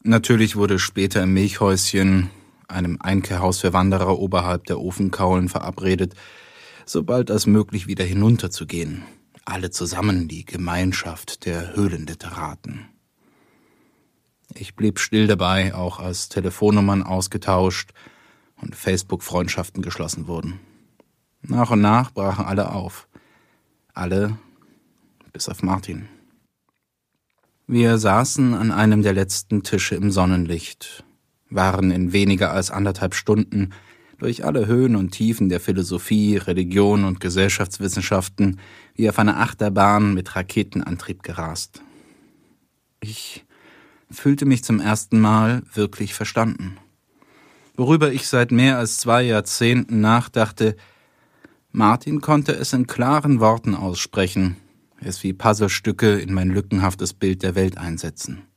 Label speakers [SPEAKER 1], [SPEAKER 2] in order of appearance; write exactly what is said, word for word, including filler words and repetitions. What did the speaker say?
[SPEAKER 1] Natürlich wurde später im Milchhäuschen, einem Einkehrhaus für Wanderer oberhalb der Ofenkaulen, verabredet, sobald als möglich wieder hinunterzugehen. Alle zusammen, die Gemeinschaft der Höhlenliteraten. Ich blieb still dabei, auch als Telefonnummern ausgetauscht und Facebook-Freundschaften geschlossen wurden. Nach und nach brachen alle auf. Alle, bis auf Martin. Wir saßen an einem der letzten Tische im Sonnenlicht, waren in weniger als anderthalb Stunden durch alle Höhen und Tiefen der Philosophie, Religion und Gesellschaftswissenschaften wie auf einer Achterbahn mit Raketenantrieb gerast. Ich fühlte mich zum ersten Mal wirklich verstanden. Worüber ich seit mehr als zwei Jahrzehnten nachdachte, Martin konnte es in klaren Worten aussprechen, es wie Puzzlestücke in mein lückenhaftes Bild der Welt einsetzen.